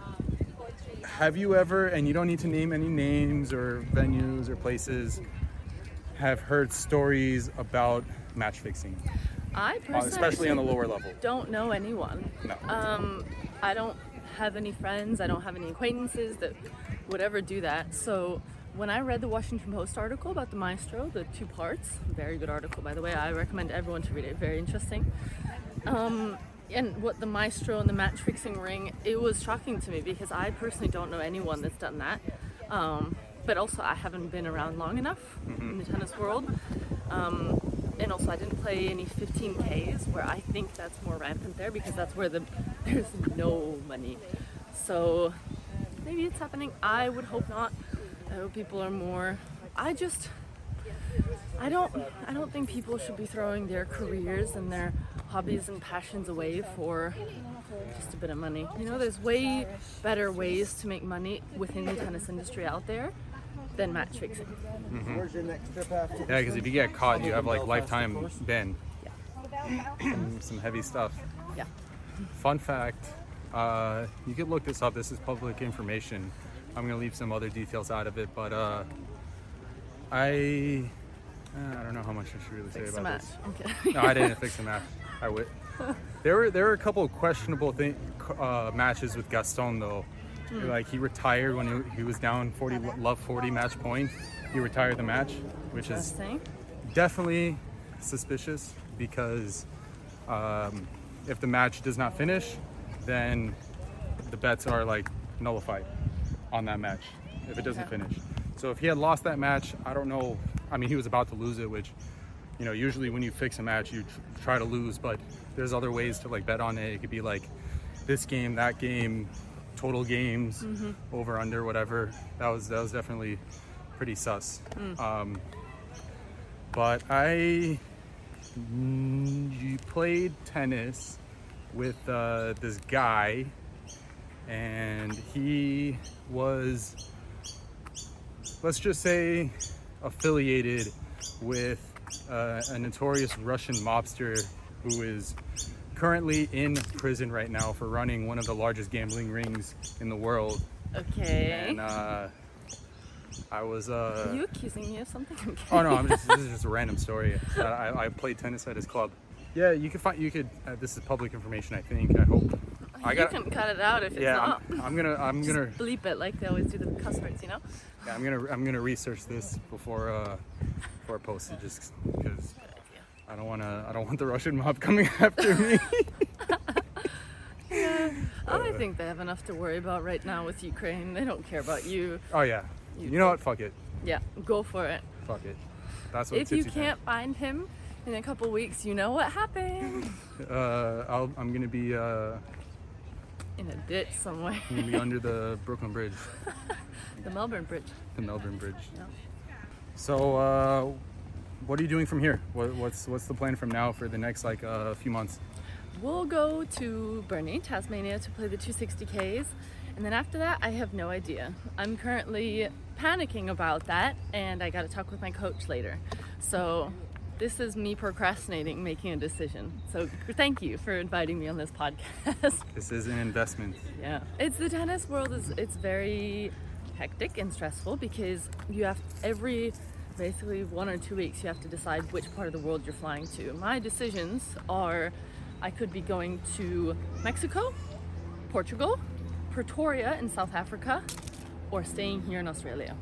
have you ever, and you don't need to name any names or venues or places, have heard stories about match fixing? I personally, especially on the lower level, don't know anyone. No. Um, I don't have any friends. I don't have any acquaintances that would ever do that. So when I read the Washington Post article about the Maestro, the two parts, very good article by the way. I recommend everyone to read it. Very interesting. Um, and what the Maestro and the match fixing ring, it was shocking to me because I personally don't know anyone that's done that. Um, But also, I haven't been around long enough mm-hmm. in the tennis world. Um, and also, I didn't play any fifteen Ks, where I think that's more rampant there because that's where the there's no money. So maybe it's happening. I would hope not. I hope people are more. I just, I don't, I don't think people should be throwing their careers and their hobbies and passions away for just a bit of money. You know, there's way better ways to make money within the tennis industry out there than match fixing. Mm-hmm. Where's your next step after? Yeah, because if you get caught, you have like lifetime ban. Yeah. some, some heavy stuff. Yeah. Fun fact, uh, you could look this up. This is public information. I'm gonna leave some other details out of it, but uh, I uh, I don't know how much I should really fix say about this. Okay. No, I didn't fix the match. I would. There were there were a couple of questionable thing, uh, matches with Gaston though. Mm. Like he retired when he, he was down forty, love forty match point. He retired the match, which is definitely suspicious because um, if the match does not finish, then the bets are like nullified on that match if it doesn't okay. finish. So if he had lost that match, I don't know. I mean, he was about to lose it, which, you know, usually when you fix a match, you tr- try to lose, but there's other ways to like bet on it. It could be like this game, that game, total games, mm-hmm. over, under, whatever. That was that was definitely pretty sus. Mm. Um, but I mm, played tennis with uh, this guy, and he was, let's just say, affiliated with uh, a notorious Russian mobster who is currently in prison right now for running one of the largest gambling rings in the world. Okay. And uh, I was. Uh, Are you accusing me of something? I'm kidding. Oh no, I'm just. This is just a random story. Uh, I, I played tennis at his club. Yeah, you could find. You could. Uh, this is public information. I think. I hope. I got. You can cut it out if it's Yeah, not. I'm, I'm gonna. I'm Just gonna. bleep it like they always do the cuss words, you know? Yeah, I'm gonna. I'm gonna research this before. Uh, before I post it, just because I don't wanna. I don't want the Russian mob coming after me. Yeah. I think they have enough to worry about right now with Ukraine. They don't care about you. Oh yeah. You You know what? Fuck it. Yeah, go for it. Fuck it. That's what. If you Tootsie can't find him in a couple weeks, you know what happened. Time. Uh, I'll, I'm gonna be. Uh, In a ditch somewhere. I'm gonna be under the Brooklyn Bridge, The Melbourne Bridge. the Melbourne Bridge. Yeah. So, uh, what are you doing from here? What, what's what's the plan from now for the next like uh, few months? We'll go to Burnie, Tasmania to play the two sixty Ks. And then after that, I have no idea. I'm currently panicking about that, and I got to talk with my coach later. So this is me procrastinating making a decision. So thank you for inviting me on this podcast. This is an investment. Yeah, it's the tennis world is it's very hectic and stressful because you have every basically one or two weeks you have to decide which part of the world you're flying to. My decisions are I could be going to Mexico, Portugal, Pretoria in South Africa, or staying here in Australia.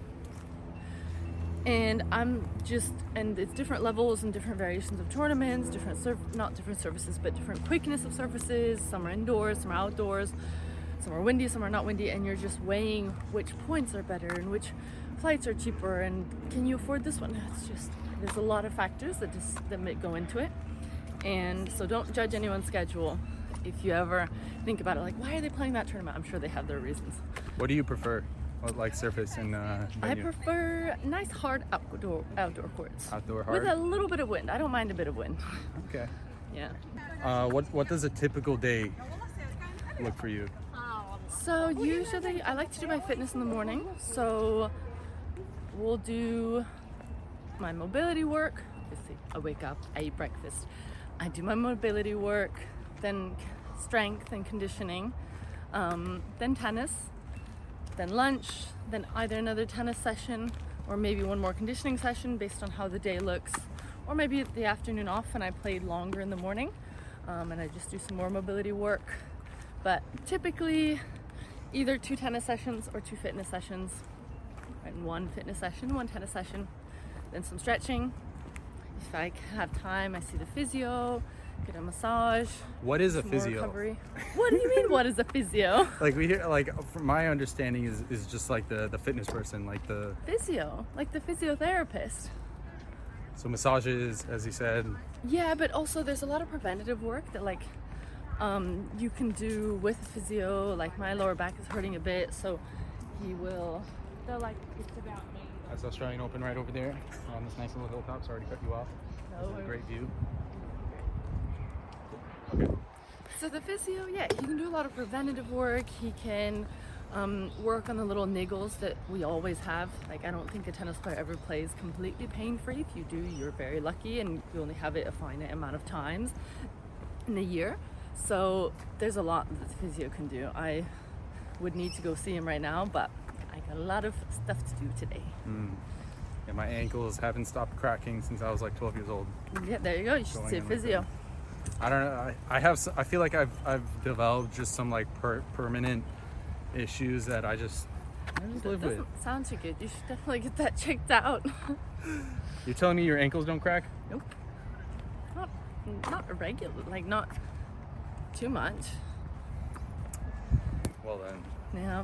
And I'm just, and it's different levels and different variations of tournaments, different, serv- not different services, but different quickness of surfaces. Some are indoors, some are outdoors, some are windy, some are not windy, and you're just weighing which points are better and which flights are cheaper and can you afford this one? It's just, there's a lot of factors that just that may go into it. And so don't judge anyone's schedule. If you ever think about it, like, why are they playing that tournament? I'm sure they have their reasons. What do you prefer? What, like surface and uh, I venue? prefer nice, hard outdoor outdoor courts. Outdoor hard? With a little bit of wind. I don't mind a bit of wind. Okay. Yeah. Uh, what what does a typical day look for you? So usually I like to do my fitness in the morning. So we'll do my mobility work. Let's see. I wake up, I eat breakfast. I do my mobility work, then strength and conditioning, um, then tennis, then lunch, then either another tennis session or maybe one more conditioning session based on how the day looks, or maybe the afternoon off and I played longer in the morning um, and I just do some more mobility work. But typically either two tennis sessions or two fitness sessions, and one fitness session, one tennis session, then some stretching. If I have time, I see the physio, get a massage. What is a some more physio? recovery. What do you mean, what is a physio? Like we hear, like from my understanding is is just like the the fitness person, like the Physio, like the physiotherapist. so massages, as you said. Yeah, but also there's a lot of preventative work that like um, you can do with physio. Like my lower back is hurting a bit, so he will. They're like, it's about me. That's Australian Open right over there on this nice little hilltop. Sorry to cut you off. No This is a great view. So the physio, yeah, he can do a lot of preventative work. He can um, work on the little niggles that we always have. Like, I don't think a tennis player ever plays completely pain-free. If you do, you're very lucky, and you only have it a finite amount of times in a year. So there's a lot that the physio can do. I would need to go see him right now, but I got a lot of stuff to do today. Mm. Yeah, my ankles haven't stopped cracking since I was like twelve years old. Yeah, there you go. You should Going see a in like physio. I don't know. I, I have. s- I feel like I've I've developed just some like per, permanent issues that I just I just That live with. doesn't sound too good. You should definitely get that checked out. You're telling me your ankles don't crack? Nope. Not, not irregular, like not too much. Well then. Yeah.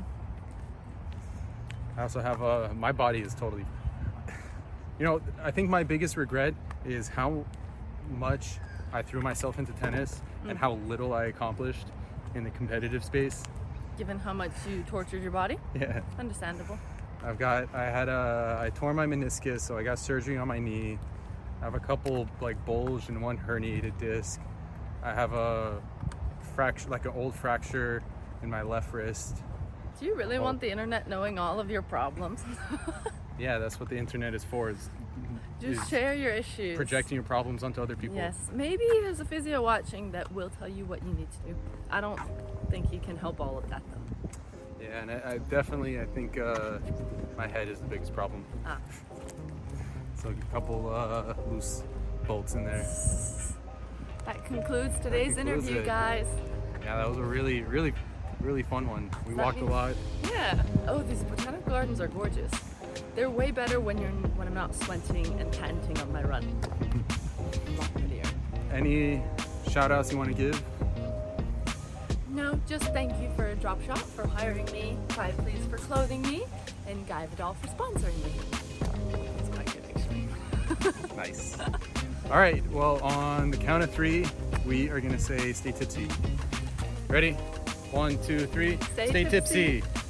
I also have uh my body is totally. You know, I think my biggest regret is how much I threw myself into tennis Mm. and how little I accomplished in the competitive space. Given how much you tortured your body, Yeah. understandable. I've got, I had a, I tore my meniscus, so I got surgery on my knee. I have a couple like bulged and one herniated disc. I have a fracture, like an old fracture in my left wrist. Do you really Oh. want the internet knowing all of your problems? Yeah, that's what the internet is for, is, Just is share your issues. projecting your problems onto other people. Yes. Maybe there's a physio watching that will tell you what you need to do. I don't think he can help all of that though. Yeah, and I, I definitely, I think uh, my head is the biggest problem. Ah. So a couple uh, loose bolts in there. That concludes today's That concludes interview, it. guys. Yeah, that was a really, really, really fun one. We That walked a means- lot. Yeah. Oh, these botanical gardens are gorgeous. They're way better when you're when I'm not sweating and panting on my run. A lot prettier. Any shout outs you want to give? No, just thank you for Drop Shop for hiring me, Quiet Please for clothing me, and Guy Vidal for sponsoring me. That's quite good, actually. Nice. All right, well, on the count of three, we are going to say stay tipsy. Ready? One, two, three. Stay stay tipsy. tipsy.